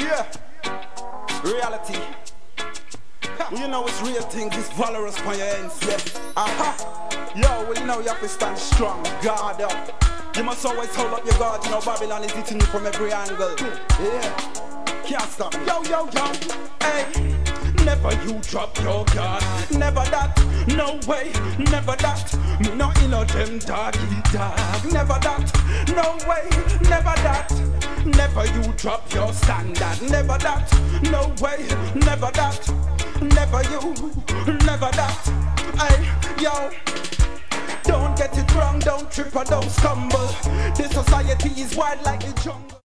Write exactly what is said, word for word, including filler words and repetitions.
Yeah, reality. Well, you know it's real things, it's valorous for your ends, yeah. Aha. Yo, well, you know you have to stand strong, guard up. You must always hold up your guard, you know Babylon is hitting you from every angle. Yeah, can't stop me. Yo, yo, yo, hey. Never you drop your guard, never that, no way, never that. Me no in a them doggy dog, never that, no way, never that. Never you drop your standard, never that, no way, never that. Never you, never that. Hey, yo, don't get it wrong, don't trip or don't stumble. This society is wild like the jungle.